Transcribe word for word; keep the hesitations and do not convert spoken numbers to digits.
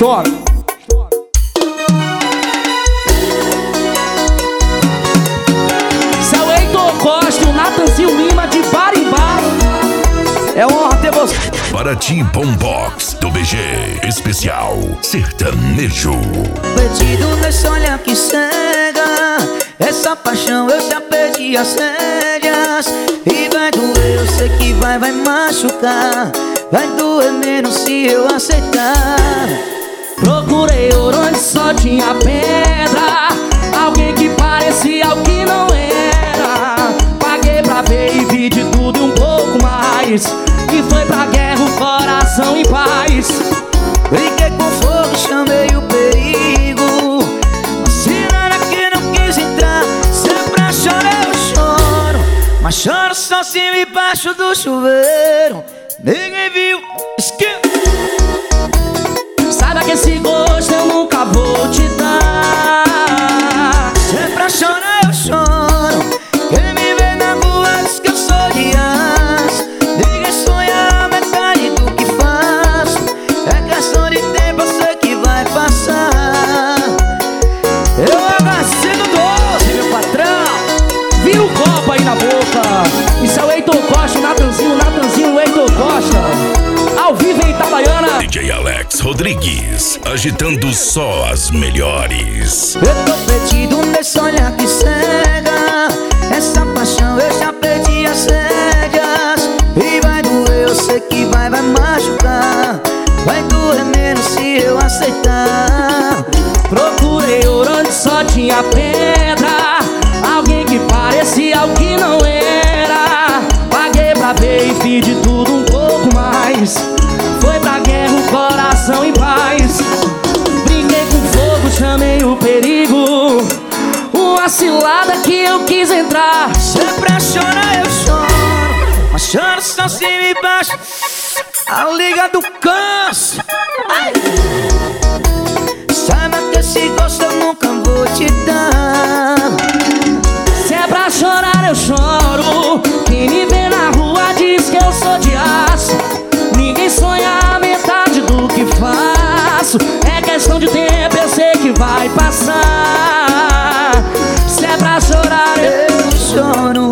Chora. Seu Heitor Costa e o Natanzinho Lima de Barimbá. É honra ter você. Paraty Boombox do B G Especial Sertanejo. Perdido nesse olhar que cega, essa paixão eu já perdi as rédeas. E vai doer, eu sei que vai, vai machucar. Vai doer menos se eu aceitar. Procurei ouro onde só tinha pedra, alguém que parecia o que não era. Paguei pra ver e vi de tudo e um pouco mais. E foi pra guerra o coração em paz. Brinquei com fogo, chamei o perigo. A cidade que não quis entrar. Se é pra chorar eu choro, mas choro sozinho embaixo do chuveiro. Ninguém viu. Saiba que esse gosto eu nunca vou te dar. Se é pra chorar eu choro. Quem me vê na rua diz que eu sou de aço. Ninguém sonha a metade do que faço. É questão de tempo, eu sei que vai passar. Eu agacei do doce, meu patrão. Vira o copo aí na boca. Isso é o Heitor Costa, o Natanzinho, o Natanzinho, o Heitor Costa. Ao vivo em Itabaiana. D J Alex Rodrigues, agitando só as melhores. Eu tô perdido nesse olhar que cega. Essa paixão eu já perdi as rédeas. E vai doer, eu sei que vai, vai machucar. Vai doer menos se eu aceitar. Procurei ouro onde só tinha pedra, alguém que parecia o que não era. Paguei pra ver e fiz de tudo um pouco mais. Foi pra guerra o coração em paz. Brinquei com fogo, chamei o perigo. Uma cilada que eu quis entrar. Se é pra chorar eu choro, mas choro só cima e baixo. A liga do câncer. Ai. Saiba que esse gosto eu nunca vou te dar. Se é pra chorar eu choro. Quem me vê na rua diz que eu sou de aço. Ninguém sonha a metade do que faço. É questão de tempo, eu sei que vai passar. Se é pra chorar eu Eu choro.